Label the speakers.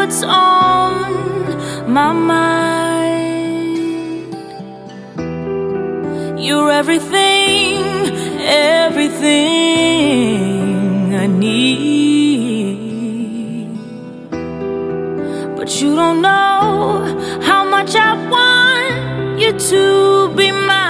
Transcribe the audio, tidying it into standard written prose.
Speaker 1: what's on my mind. You're everything, everything I need. But you don't know how much I want you to be mine.